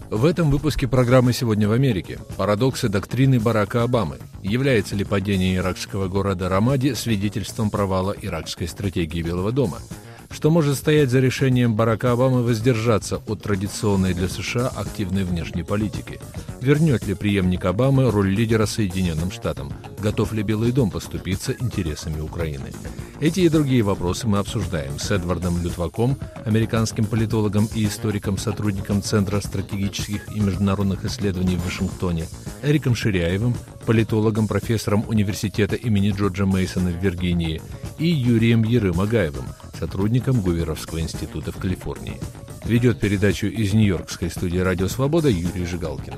В этом выпуске программы «Сегодня в Америке» парадоксы доктрины Барака Обамы. Является ли падение иракского города Рамади свидетельством провала иракской стратегии Белого дома? Что может стоять за решением Барака Обамы воздержаться от традиционной для США активной внешней политики? Вернет ли преемник Обамы роль лидера Соединенным Штатам? Готов ли Белый дом поступиться интересами Украины? Эти и другие вопросы мы обсуждаем с Эдвардом Лютваком, американским политологом и историком, сотрудником Центра стратегических и международных исследований в Вашингтоне, Эриком Ширяевым, политологом, профессором университета имени Джорджа Мейсона в Виргинии, и Юрием Ерым-Агаевым, сотрудником Гуверовского института в Калифорнии. Ведет передачу из Нью-Йоркской студии «Радио Свобода» Юрий Жигалкин.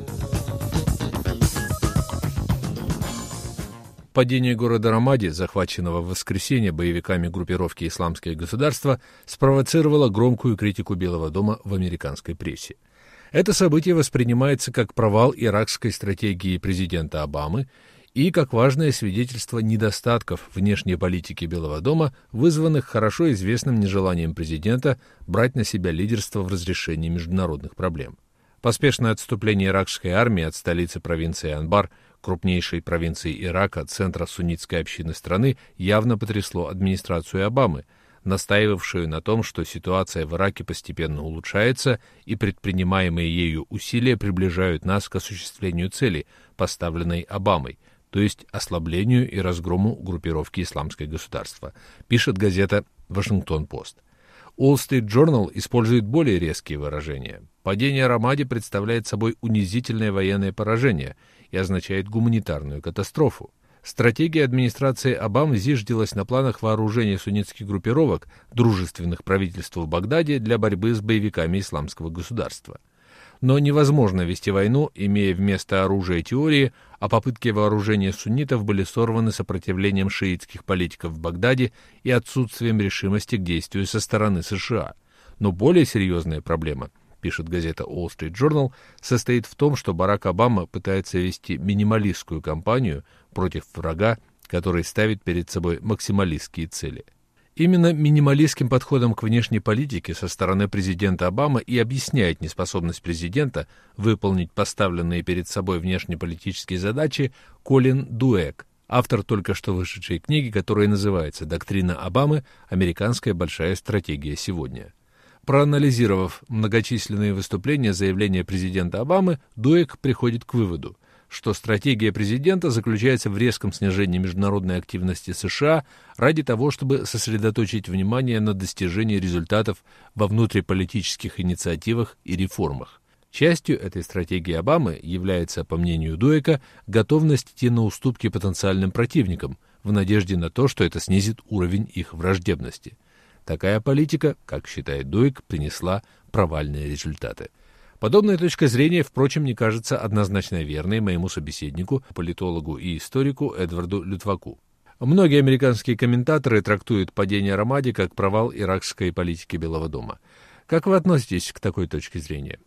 Падение города Рамади, захваченного в воскресенье боевиками группировки «Исламское государство», спровоцировало громкую критику Белого дома в американской прессе. Это событие воспринимается как провал иракской стратегии президента Обамы и как важное свидетельство недостатков внешней политики Белого дома, вызванных хорошо известным нежеланием президента брать на себя лидерство в разрешении международных проблем. Поспешное отступление иракской армии от столицы провинции Анбар, крупнейшей провинции Ирака, центра суннитской общины страны, явно потрясло администрацию Обамы, настаивавшую на том, что ситуация в Ираке постепенно улучшается и предпринимаемые ею усилия приближают нас к осуществлению цели, поставленной Обамой, то есть ослаблению и разгрому группировки «Исламское государство», пишет газета «Вашингтон-Пост». Wall Street Journal использует более резкие выражения. Падение Рамади представляет собой унизительное военное поражение и означает гуманитарную катастрофу. Стратегия администрации Обамы зиждилась на планах вооружения суннитских группировок, дружественных правительству в Багдаде, для борьбы с боевиками Исламского государства. Но невозможно вести войну, имея вместо оружия теории, а попытки вооружения суннитов были сорваны сопротивлением шиитских политиков в Багдаде и отсутствием решимости к действию со стороны США. Но более серьезная проблема, пишет газета Wall Street Journal, состоит в том, что Барак Обама пытается вести минималистскую кампанию против врага, который ставит перед собой максималистские цели. Именно минималистским подходом к внешней политике со стороны президента Обамы и объясняет неспособность президента выполнить поставленные перед собой внешнеполитические задачи Колин Дуэк, автор только что вышедшей книги, которая называется «Доктрина Обамы. Американская большая стратегия сегодня». Проанализировав многочисленные выступления, заявления президента Обамы, Дуэк приходит к выводу, что стратегия президента заключается в резком снижении международной активности США ради того, чтобы сосредоточить внимание на достижении результатов во внутриполитических инициативах и реформах. Частью этой стратегии Обамы является, по мнению Дуэка, готовность идти на уступки потенциальным противникам в надежде на то, что это снизит уровень их враждебности. Такая политика, как считает Дуэк, принесла провальные результаты. Подобная точка зрения, впрочем, не кажется однозначно верной моему собеседнику, политологу и историку Эдварду Лютваку. Многие американские комментаторы трактуют падение Рамади как провал иракской политики Белого дома. Как вы относитесь к такой точке зрения?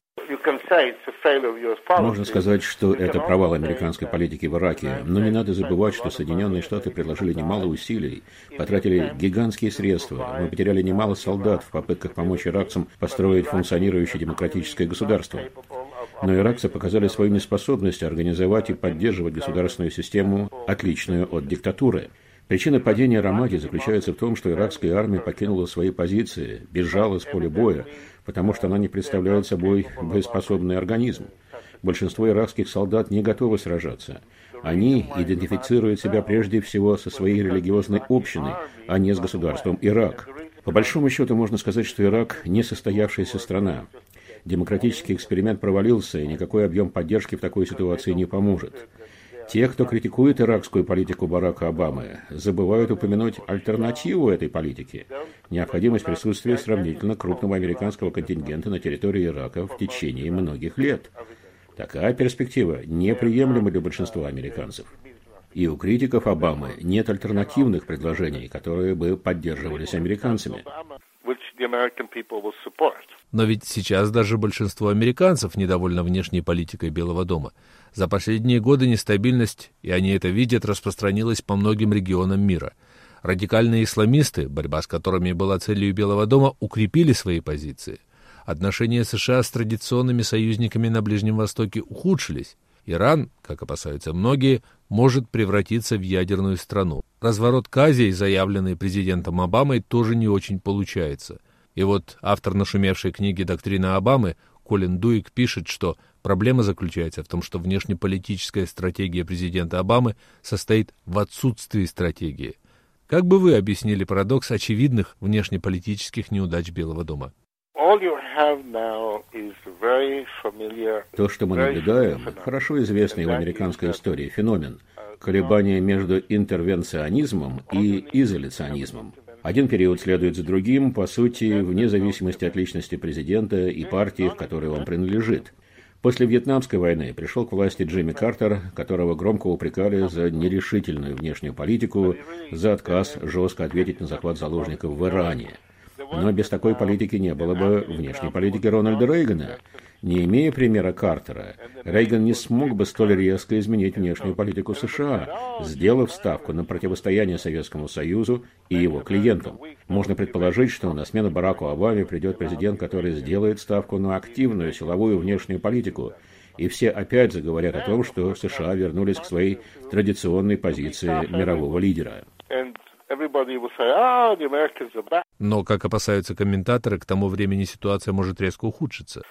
Можно сказать, что это провал американской политики в Ираке, но не надо забывать, что Соединенные Штаты приложили немало усилий, потратили гигантские средства, мы потеряли немало солдат в попытках помочь иракцам построить функционирующее демократическое государство. Но иракцы показали свою неспособность организовать и поддерживать государственную систему, отличную от диктатуры. Причина падения Рамади заключается в том, что иракская армия покинула свои позиции, бежала с поля боя, потому что она не представляет собой боеспособный организм. Большинство иракских солдат не готовы сражаться. Они идентифицируют себя прежде всего со своей религиозной общиной, а не с государством Ирак. По большому счету можно сказать, что Ирак – несостоявшаяся страна. Демократический эксперимент провалился, и никакой объем поддержки в такой ситуации не поможет. Те, кто критикует иракскую политику Барака Обамы, забывают упомянуть альтернативу этой политике – необходимость присутствия сравнительно крупного американского контингента на территории Ирака в течение многих лет. Такая перспектива неприемлема для большинства американцев. И у критиков Обамы нет альтернативных предложений, которые бы поддерживались американцами. Но ведь сейчас даже большинство американцев недовольно внешней политикой Белого дома. За последние годы нестабильность, и они это видят, распространилась по многим регионам мира. Радикальные исламисты, борьба с которыми была целью Белого дома, укрепили свои позиции. отношения США с традиционными союзниками на Ближнем Востоке ухудшились. Иран, как опасаются многие, может превратиться в ядерную страну. Разворот к Азии, заявленный президентом Обамой, тоже не очень получается. И вот автор нашумевшей книги «Доктрина Обамы» Колин Дуик пишет, что проблема заключается в том, что внешнеполитическая стратегия президента Обамы состоит в отсутствии стратегии. Как бы вы объяснили парадокс очевидных внешнеполитических неудач Белого дома? То, что мы наблюдаем, хорошо известный в американской истории феномен – колебания между интервенционизмом и изоляционизмом. Один период следует за другим, по сути, вне зависимости от личности президента и партии, к которой он принадлежит. После Вьетнамской войны пришел к власти Джимми Картер, которого громко упрекали за нерешительную внешнюю политику, за отказ жестко ответить на захват заложников в Иране. Но без такой политики не было бы внешней политики Рональда Рейгана. Не имея примера Картера, Рейган не смог бы столь резко изменить внешнюю политику США, сделав ставку на противостояние Советскому Союзу и его клиентам. Можно предположить, что на смену Бараку Обаме придет президент, который сделает ставку на активную силовую внешнюю политику, и все опять заговорят о том, что США вернулись к своей традиционной позиции мирового лидера. Но, как опасаются комментаторы, к тому времени ситуация может резко ухудшиться.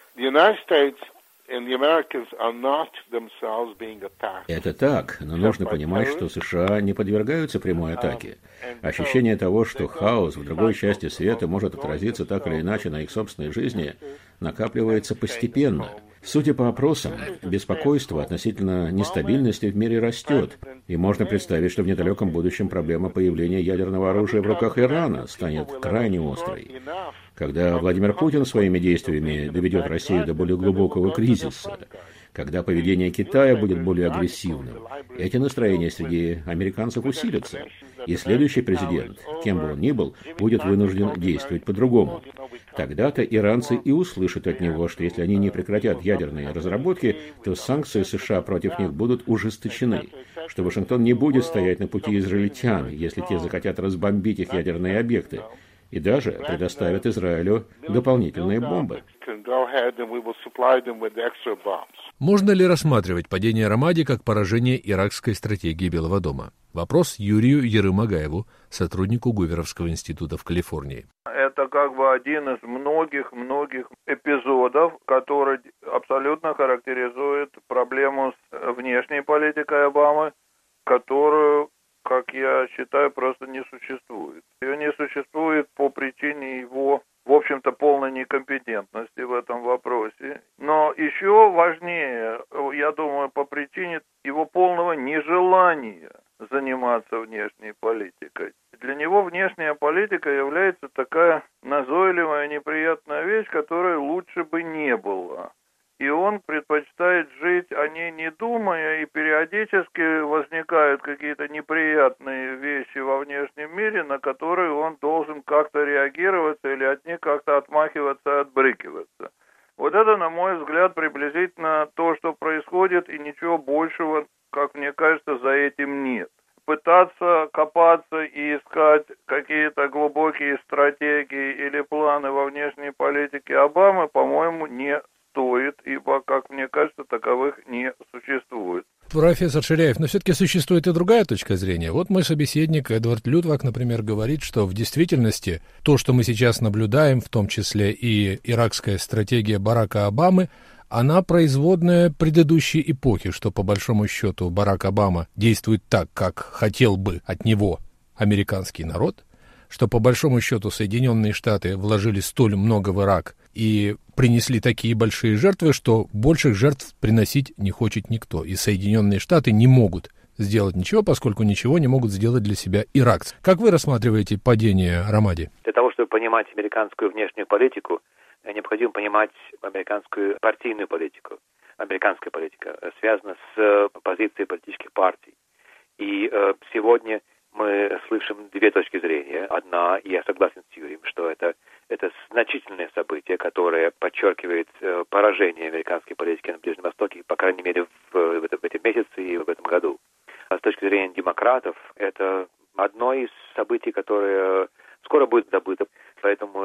Это так, но нужно понимать, что США не подвергаются прямой атаке. Ощущение того, что хаос в другой части света может отразиться так или иначе на их собственной жизни, накапливается постепенно. Судя по опросам, беспокойство относительно нестабильности в мире растет, и можно представить, что в недалеком будущем проблема появления ядерного оружия в руках Ирана станет крайне острой. Когда Владимир Путин своими действиями доведет Россию до более глубокого кризиса, когда поведение Китая будет более агрессивным, эти настроения среди американцев усилятся, и следующий президент, кем бы он ни был, будет вынужден действовать по-другому. Тогда-то иранцы и услышат от него, что если они не прекратят ядерные разработки, то санкции США против них будут ужесточены, что Вашингтон не будет стоять на пути израильтян, если те захотят разбомбить их ядерные объекты, и даже предоставят Израилю дополнительные бомбы. Можно ли рассматривать падение Рамади как поражение иракской стратегии Белого дома? Вопрос Юрию Ерымагаеву, сотруднику Гуверовского института в Калифорнии. Это как бы один из многих эпизодов, который абсолютно характеризует проблему с внешней политикой Обамы, которую, как я считаю, просто не существует. Ее не существует по причине его, в общем-то, полной некомпетентности в этом вопросе. Но еще важнее, я думаю, по причине его полного нежелания заниматься внешней политикой. Для него внешняя политика является такая назойливая, неприятная вещь, которой лучше бы не было. И он предпочитает жить о ней не думая, и периодически возникают какие-то неприятные вещи во внешнем мире, на которые он должен как-то реагироваться или от них как-то отмахиваться, отбрыкиваться. Вот это, на мой взгляд, приблизительно то, что происходит, и ничего большего, как мне кажется, за этим нет. Пытаться копаться и искать какие-то глубокие стратегии или планы во внешней политике Обамы, по-моему, не стоит, ибо, как мне кажется, таковых не существует. Профессор Ширяев, но все-таки существует и другая точка зрения. Вот мой собеседник Эдвард Лютвак, например, говорит, что в действительности то, что мы сейчас наблюдаем, в том числе и иракская стратегия Барака Обамы, она производная предыдущей эпохи, что по большому счету Барак Обама действует так, как хотел бы от него американский народ, что по большому счету Соединенные Штаты вложили столь много в Ирак и принесли такие большие жертвы, что больших жертв приносить не хочет никто. И Соединенные Штаты не могут сделать ничего, поскольку ничего не могут сделать для себя иракцы. Как вы рассматриваете падение Рамади? Для того, чтобы понимать американскую внешнюю политику, необходимо понимать американскую партийную политику. Американская политика связана с позицией политических партий. И сегодня мы слышим две точки зрения. Одна, я согласен с Юрием, что это значительное событие, которое подчеркивает поражение американской политики на Ближнем Востоке, по крайней мере, в этом месяце и в этом году. А с точки зрения демократов, это одно из событий, которое скоро будет забыто. Поэтому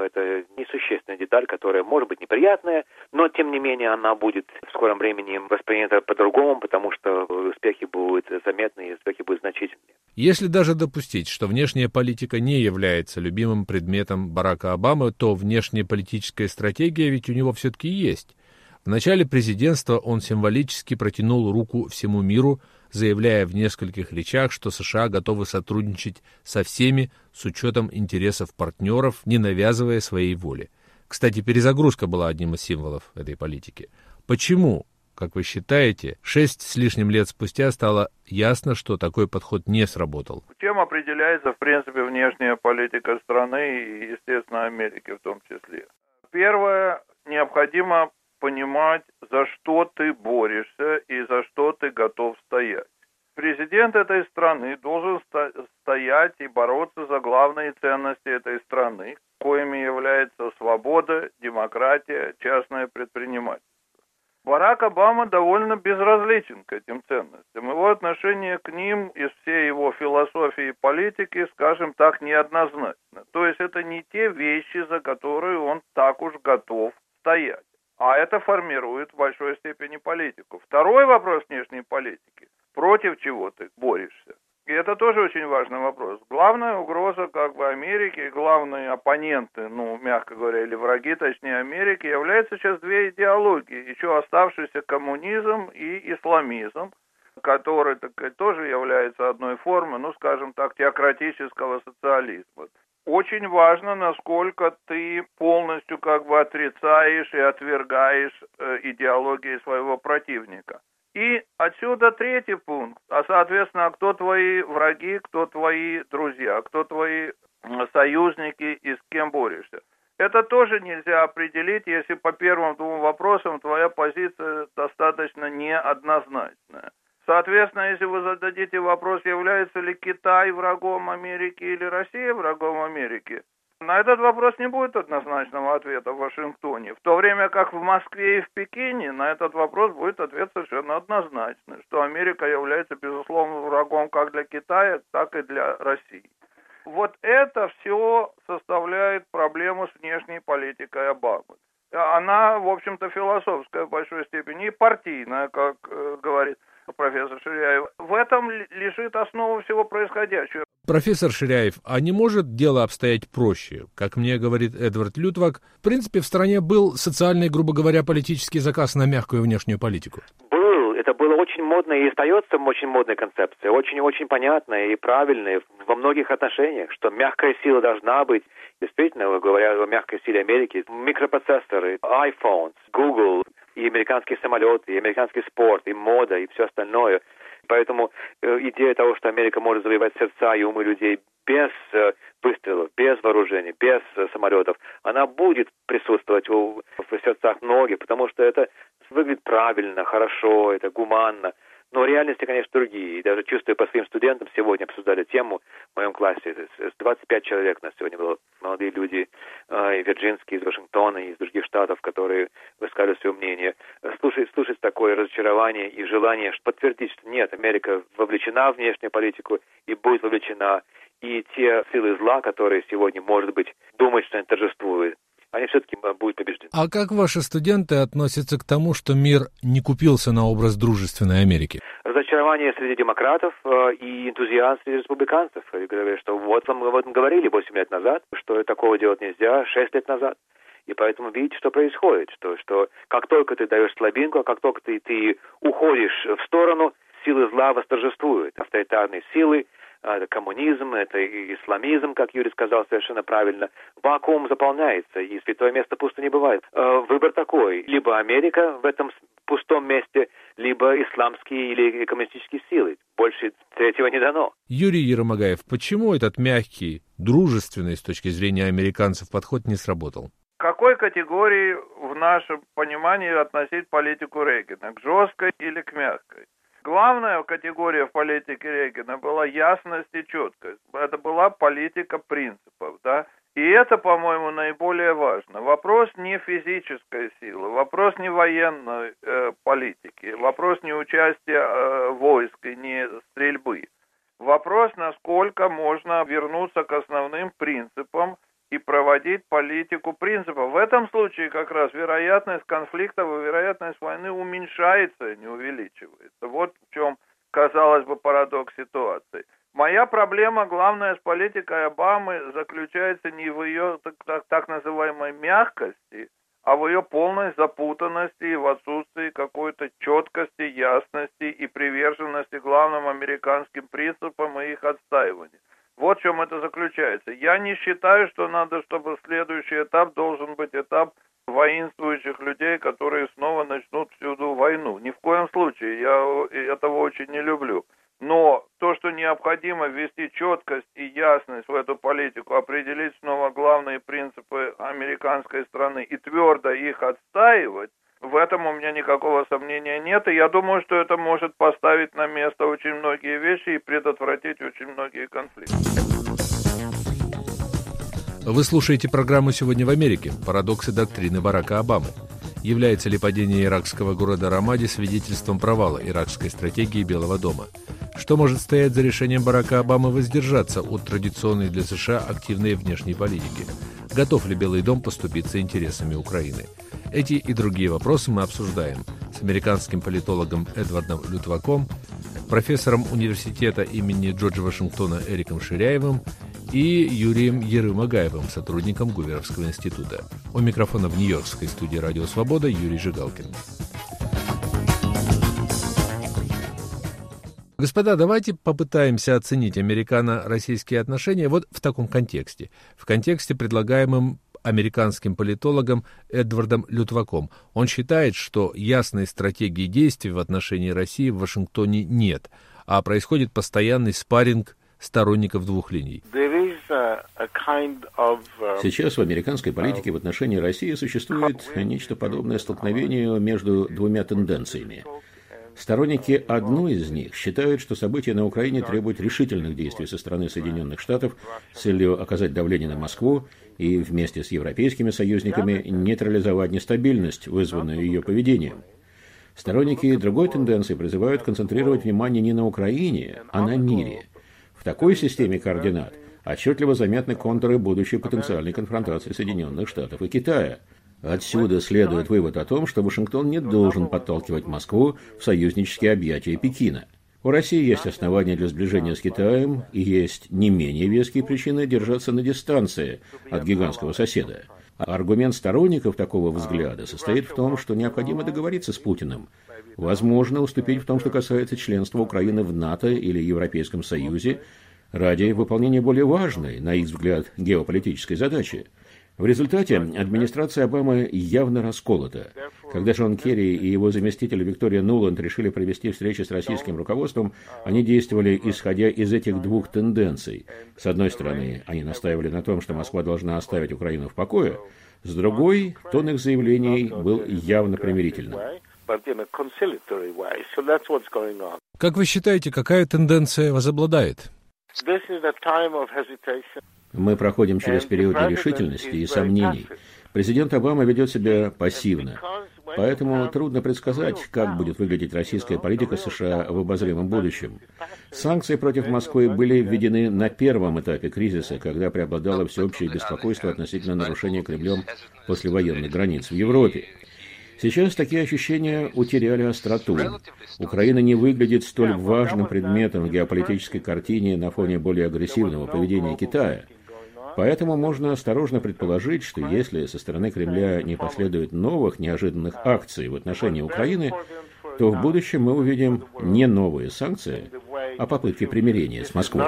это несущественная деталь, которая может быть неприятная, но тем не менее она будет в скором времени воспринята по-другому, потому что успехи будут заметны и успехи будут значительные. Если даже допустить, что внешняя политика не является любимым предметом Барака Обамы, то внешнеполитическая стратегия ведь у него все-таки есть. В начале президентства он символически протянул руку всему миру, заявляя в нескольких речах, что США готовы сотрудничать со всеми с учетом интересов партнеров, не навязывая своей воли. Кстати, перезагрузка была одним из символов этой политики. Почему, как вы считаете, 6 с лишним лет спустя стало ясно, что такой подход не сработал? Чем определяется, в принципе, внешняя политика страны и, естественно, Америки в том числе? Первое, необходимо понимать, за что ты борешься и за что ты готов стоять. Президент этой страны должен стоять и бороться за главные ценности этой страны, коими является свобода, демократия, частное предпринимательство. Барак Обама довольно безразличен к этим ценностям. Его отношение к ним из всей его философии и политики, скажем так, неоднозначно. То есть это не те вещи, за которые он так уж готов стоять. А это формирует в большой степени политику. Второй вопрос внешней политики. Против чего ты борешься? И это тоже очень важный вопрос. Главная угроза Америки, главные оппоненты, мягко говоря, или враги, точнее, Америки, являются сейчас две идеологии. Еще оставшийся коммунизм и исламизм, который тоже является одной формой, скажем так, теократического социализма. Очень важно, насколько ты полностью отрицаешь и отвергаешь идеологии своего противника. И отсюда третий пункт, соответственно, кто твои враги, кто твои друзья, кто твои союзники и с кем борешься. Это тоже нельзя определить, если по первым двум вопросам твоя позиция достаточно неоднозначная. Соответственно, если вы зададите вопрос, является ли Китай врагом Америки или Россия врагом Америки, на этот вопрос не будет однозначного ответа в Вашингтоне. В то время как в Москве и в Пекине на этот вопрос будет ответ совершенно однозначный, что Америка является, безусловно, врагом как для Китая, так и для России. Вот это все составляет проблему с внешней политикой Обамы. Она, в общем-то, философская в большой степени и партийная, как говорит профессор Ширяев. В этом лежит основа всего происходящего. Профессор Ширяев, а не может дело обстоять проще? Как мне говорит Эдвард Лютвак, в принципе, в стране был социальный, грубо говоря, политический заказ на мягкую внешнюю политику. Это было очень модной и остается очень модной концепцией, очень-очень понятной и правильной во многих отношениях, что мягкая сила должна быть. Действительно, говоря о мягкой силе Америки, микропроцессоры, iPhones, Google, и американские самолеты, и американский спорт, и мода, и все остальное. Поэтому идея того, что Америка может завоевать сердца и умы людей без выстрелов, без вооружений, без самолетов, она будет присутствовать в сердцах многих, потому что это выглядит правильно, хорошо, это гуманно. Но реальности, конечно, другие. И даже чувствуя по своим студентам, сегодня обсуждали тему в моем классе. 25 человек у нас сегодня было. Молодые люди, и вирджинские, из Вашингтона, и из других штатов, которые высказывали свое мнение. Слушать такое разочарование и желание подтвердить, что нет, Америка вовлечена в внешнюю политику и будет вовлечена. И те силы зла, которые сегодня, может быть, думают, что они торжествуют, они все-таки будут побеждены. А как ваши студенты относятся к тому, что мир не купился на образ дружественной Америки? Разочарование среди демократов и энтузиазм среди республиканцев. Они говорят, что вот мы об этом говорили 8 лет назад, что такого делать нельзя 6 лет назад. И поэтому видите, что происходит, что как только ты даешь слабинку, как только ты уходишь в сторону, силы зла восторжествуют. Авторитарные силы, это коммунизм, это исламизм, как Юрий сказал совершенно правильно. Вакуум заполняется, и святое место пусто не бывает. Выбор такой. Либо Америка в этом пустом месте, либо исламские или коммунистические силы. Больше третьего не дано. Юрий Еромагаев, почему этот мягкий, дружественный с точки зрения американцев подход не сработал? К какой категории в нашем понимании относить политику Рейгана? К жесткой или к мягкой? Главная категория в политике Рейгана была ясность и четкость. Это была политика принципов, да. И это, по-моему, наиболее важно. Вопрос не физической силы, вопрос не военной политики, вопрос не участия войск и не стрельбы. Вопрос, насколько можно вернуться к основным принципам и проводить политику принципов. В этом случае как раз вероятность конфликтов и вероятность войны уменьшается, не увеличивается. Вот в чем, казалось бы, парадокс ситуации. Моя проблема, главная, с политикой Обамы заключается не в ее так называемой мягкости, а в ее полной запутанности и в отсутствии какой-то четкости, ясности и приверженности главным американским принципам и их отстаиванию. Вот в чем это заключается. Я не считаю, что надо, чтобы следующий этап должен быть этап воинствующих людей, которые снова начнут всюду войну. Ни в коем случае. Я этого очень не люблю. Но то, что необходимо ввести четкость и ясность в эту политику, определить снова главные принципы американской страны и твердо их отстаивать, в этом у меня никакого сомнения нет. И я думаю, что это может поставить на место очень многие вещи и предотвратить очень многие конфликты. Вы слушаете программу «Сегодня в Америке. Парадоксы доктрины Барака Обамы». Является ли падение иракского города Рамади свидетельством провала иракской стратегии Белого дома? Что может стоять за решением Барака Обамы воздержаться от традиционной для США активной внешней политики? Готов ли Белый дом поступиться интересами Украины? Эти и другие вопросы мы обсуждаем с американским политологом Эдвардом Лютваком, профессором университета имени Джорджа Вашингтона Эриком Ширяевым и Юрием Ерым-Агаевым, сотрудником Гуверовского института. У микрофона в нью-йоркской студии «Радио Свобода» Юрий Жигалкин. Господа, давайте попытаемся оценить американо-российские отношения вот в таком контексте. В контексте, предлагаемом американским политологом Эдвардом Лютваком. Он считает, что ясной стратегии действий в отношении России в Вашингтоне нет, а происходит постоянный спарринг сторонников двух линий. Сейчас в американской политике в отношении России существует нечто подобное столкновению между двумя тенденциями. Сторонники одной из них считают, что события на Украине требуют решительных действий со стороны Соединенных Штатов с целью оказать давление на Москву и вместе с европейскими союзниками нейтрализовать нестабильность, вызванную ее поведением. Сторонники другой тенденции призывают концентрировать внимание не на Украине, а на мире. В такой системе координат отчетливо заметны контуры будущей потенциальной конфронтации Соединенных Штатов и Китая. Отсюда следует вывод о том, что Вашингтон не должен подталкивать Москву в союзнические объятия Пекина. У России есть основания для сближения с Китаем и есть не менее веские причины держаться на дистанции от гигантского соседа. Аргумент сторонников такого взгляда состоит в том, что необходимо договориться с Путиным. Возможно, уступить в том, что касается членства Украины в НАТО или Европейском Союзе, ради выполнения более важной, на их взгляд, геополитической задачи. В результате администрация Обамы явно расколота. Когда Джон Керри и его заместитель Виктория Нуланд решили провести встречи с российским руководством, они действовали исходя из этих двух тенденций. С одной стороны, они настаивали на том, что Москва должна оставить Украину в покое. С другой, тон их заявлений был явно примирительным. Как вы считаете, какая тенденция возобладает? Мы проходим через период нерешительности и сомнений. Президент Обама ведет себя пассивно. Поэтому трудно предсказать, как будет выглядеть российская политика США в обозримом будущем. Санкции против Москвы были введены на первом этапе кризиса, когда преобладало всеобщее беспокойство относительно нарушения Кремлем послевоенных границ в Европе. Сейчас такие ощущения утеряли остроту. Украина не выглядит столь важным предметом в геополитической картине на фоне более агрессивного поведения Китая. Поэтому можно осторожно предположить, что если со стороны Кремля не последует новых неожиданных акций в отношении Украины, то в будущем мы увидим не новые санкции, а попытки примирения с Москвой.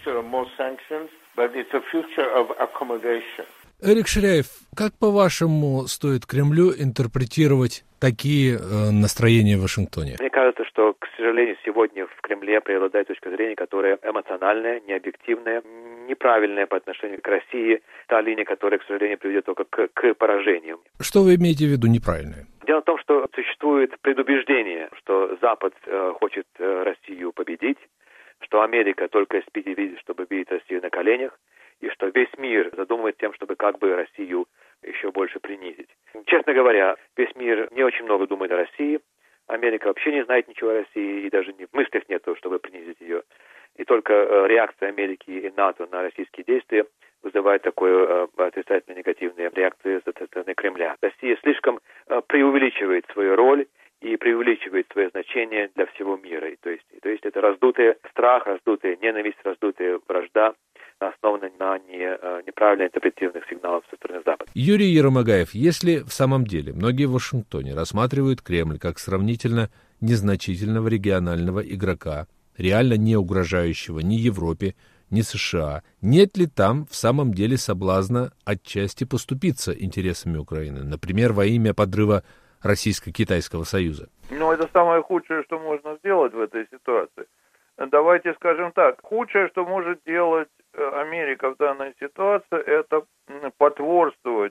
Эрик Ширяев, как, по-вашему, стоит Кремлю интерпретировать такие настроения в Вашингтоне? Мне кажется, что, к сожалению, сегодня в Кремле преобладает точка зрения, которая эмоциональная, необъективная, неправильная по отношению к России, та линия, которая, к сожалению, приведет только к поражению. Что вы имеете в виду неправильное? Дело в том, что существует предубеждение, что Запад хочет Россию победить, что Америка только спит и видит, чтобы бить Россию на коленях, и что весь мир задумывает тем, чтобы как бы Россию еще больше принизить. Честно говоря, весь мир не очень много думает о России. Америка вообще не знает ничего о России, и даже в мыслях нет, чтобы принизить ее. И только реакция Америки и НАТО на российские действия вызывает такую отрицательную негативную реакцию со стороны Кремля. Россия слишком преувеличивает свою роль и преувеличивает свое значение для всего мира. То есть это раздутый страх, раздутая ненависть, раздутая вражда, основана на неправильно интерпретированных сигналах со стороны Запада. Юрий Еромагаев, если в самом деле многие в Вашингтоне рассматривают Кремль как сравнительно незначительного регионального игрока, реально не угрожающего ни Европе, ни США, нет ли там в самом деле соблазна отчасти поступиться интересами Украины, например, во имя подрыва Российско-Китайского союза? Это самое худшее, что можно сделать в этой ситуации. Давайте скажем так, худшее, что может делать Америка в данной ситуации, это потворствовать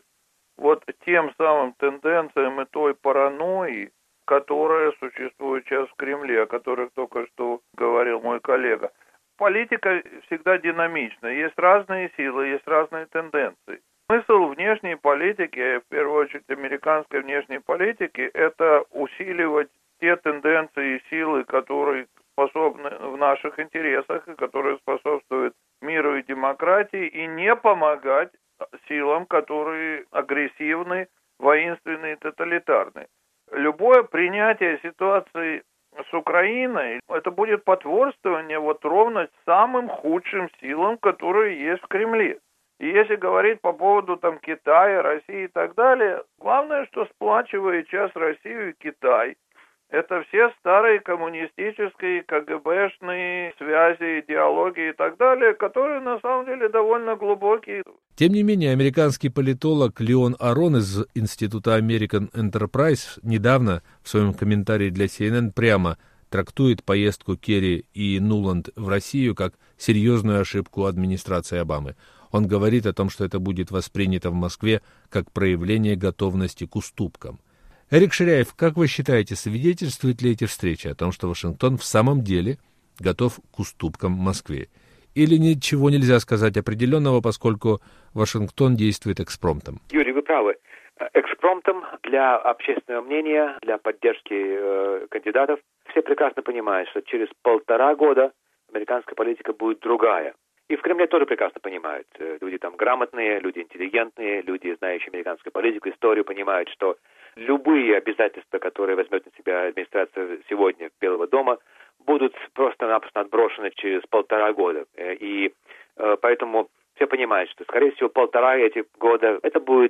тем самым тенденциям и той паранойи, которая существует сейчас в Кремле, о которых только что говорил мой коллега. Политика всегда динамична, есть разные силы, есть разные тенденции. Смысл внешней политики, в первую очередь американской внешней политики, это усиливать те тенденции и силы, которые способны в наших интересах и которые способствуют миру и демократии, и не помогать силам, которые агрессивны, воинственны и тоталитарны. Любое принятие ситуации с Украиной, это будет потворствование ровно самым худшим силам, которые есть в Кремле. И если говорить по поводу Китая, России и так далее, главное, что сплачивает сейчас Россию и Китай, это все старые коммунистические, КГБшные связи, идеологии и так далее, которые на самом деле довольно глубокие. Тем не менее, американский политолог Леон Арон из Института American Enterprise недавно в своем комментарии для CNN прямо трактует поездку Керри и Нуланд в Россию как серьезную ошибку администрации Обамы. Он говорит о том, что это будет воспринято в Москве как проявление готовности к уступкам. Эрик Ширяев, как вы считаете, свидетельствуют ли эти встречи о том, что Вашингтон в самом деле готов к уступкам Москве? Или ничего нельзя сказать определенного, поскольку Вашингтон действует экспромтом? Юрий, вы правы. Экспромтом для общественного мнения, для поддержки кандидатов. Все прекрасно понимают, что через 1,5 года американская политика будет другая. И в Кремле тоже прекрасно понимают. Люди грамотные, люди интеллигентные, люди, знающие американскую политику, историю, понимают, что любые обязательства, которые возьмет на себя администрация сегодня Белого дома, будут просто-напросто отброшены через 1,5 года. И поэтому все понимают, что, скорее всего, 1,5 этих года, это будет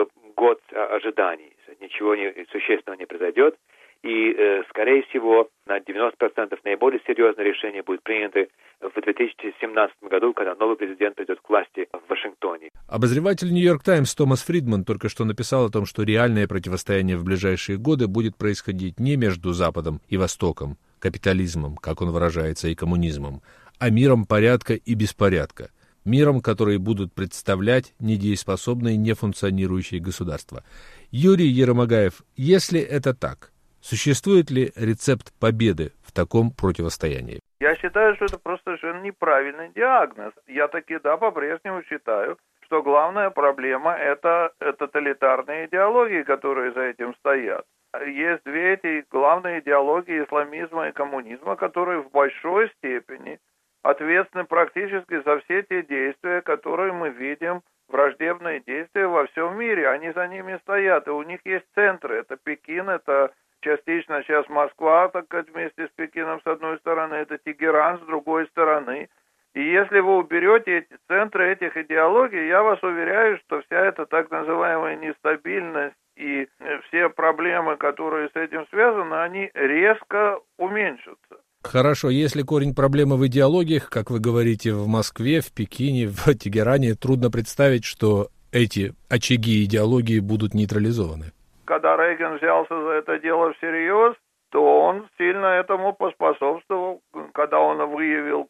год ожиданий. Ничего существенного не произойдет. И, скорее всего, на 90% наиболее серьезные решения будут приняты в 2017 году, когда новый президент придет к власти в Вашингтоне. Обозреватель «Нью-Йорк Таймс» Томас Фридман только что написал о том, что реальное противостояние в ближайшие годы будет происходить не между Западом и Востоком, капитализмом, как он выражается, и коммунизмом, а миром порядка и беспорядка, миром, который будут представлять недееспособные, нефункционирующие государства. Юрий Еромагаев, если это так, существует ли рецепт победы в таком противостоянии? Я считаю, что это просто совершенно неправильный диагноз. Я по-прежнему считаю, что главная проблема – это тоталитарные идеологии, которые за этим стоят. Есть две эти главные идеологии исламизма и коммунизма, которые в большой степени ответственны практически за все те действия, которые мы видим, враждебные действия во всем мире. Они за ними стоят, и у них есть центры. Это Пекин, это частично сейчас Москва, так сказать, вместе с Пекином с одной стороны, это Тегеран с другой стороны. И если вы уберете эти центры этих идеологий, я вас уверяю, что вся эта так называемая нестабильность и все проблемы, которые с этим связаны, они резко уменьшатся. Хорошо, если корень проблемы в идеологиях, как вы говорите, в Москве, в Пекине, в Тегеране, трудно представить, что эти очаги идеологии будут нейтрализованы. Когда Рейган взялся за это дело всерьез, то он сильно этому поспособствовал, когда он выявил,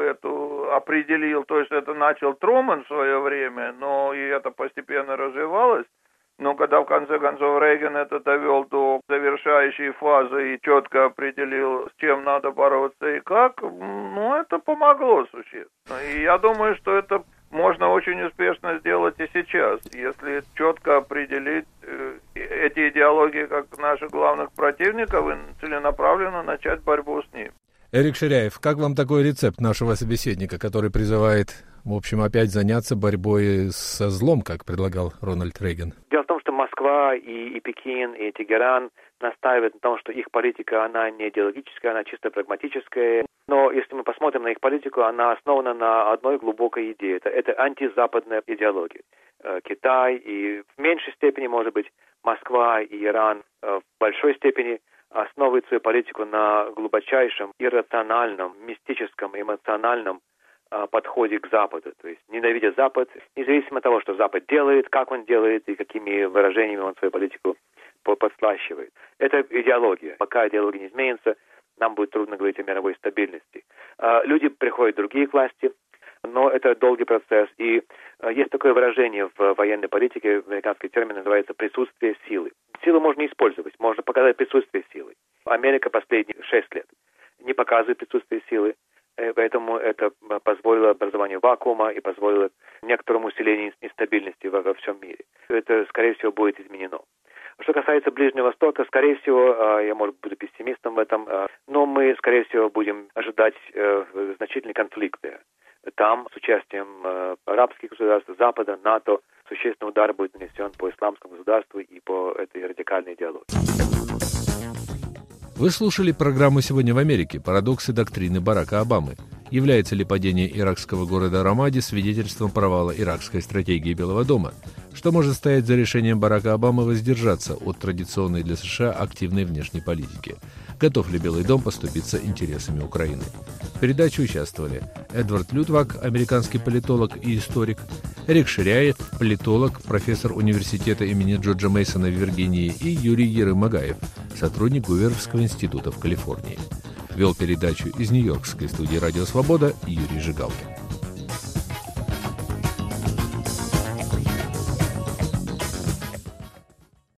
определил, то есть это начал Трумэн в свое время, но и это постепенно развивалось. Но когда в конце концов Рейган это довел до завершающей фазы и четко определил, с чем надо бороться и как, это помогло существенно. И я думаю, что это можно очень успешно сделать и сейчас, если четко определить эти идеологии как наших главных противников и целенаправленно начать борьбу с ними. Эрик Ширяев, как вам такой рецепт нашего собеседника, который призывает, в общем, опять заняться борьбой со злом, как предлагал Рональд Рейган? Дело в том, что Москва и Пекин, и Тегеран настаивают на том, что их политика, она не идеологическая, она чисто прагматическая. Но если мы посмотрим на их политику, она основана на одной глубокой идее. Это антизападная идеология. Китай и в меньшей степени, может быть, Москва и Иран в большой степени основывают свою политику на глубочайшем, иррациональном, мистическом, эмоциональном подходе к Западу. То есть ненавидя Запад, независимо от того, что Запад делает, как он делает и какими выражениями он свою политику подслащивает. Это идеология. Пока идеология не изменится, нам будет трудно говорить о мировой стабильности. Люди приходят другие к власти, но это долгий процесс. И есть такое выражение в военной политике, американский термин называется «присутствие силы». Силу можно использовать, можно показать присутствие силы. Америка последние 6 лет не показывает присутствие силы, поэтому это позволило образованию вакуума и позволило некоторому усилению нестабильности во всем мире. Это, скорее всего, будет изменено. Что касается Ближнего Востока, скорее всего, я, может, буду пессимистом в этом, но мы, скорее всего, будем ожидать значительные конфликты. Там с участием арабских государств, Запада, НАТО, существенный удар будет нанесен по исламскому государству и по этой радикальной идеологии. Вы слушали программу «Сегодня в Америке. Парадоксы доктрины Барака Обамы». Является ли падение иракского города Рамади свидетельством провала иракской стратегии Белого дома? Что может стоять за решением Барака Обамы воздержаться от традиционной для США активной внешней политики? Готов ли Белый дом поступиться интересами Украины? В передаче участвовали Эдвард Лютвак, американский политолог и историк, Эрик Ширяев, политолог, профессор университета имени Джорджа Мейсона в Виргинии, и Юрий Ерымагаев, сотрудник Гуверовского института в Калифорнии. Вел передачу из Нью-Йоркской студии «Радио Свобода» Юрий Жигалкин.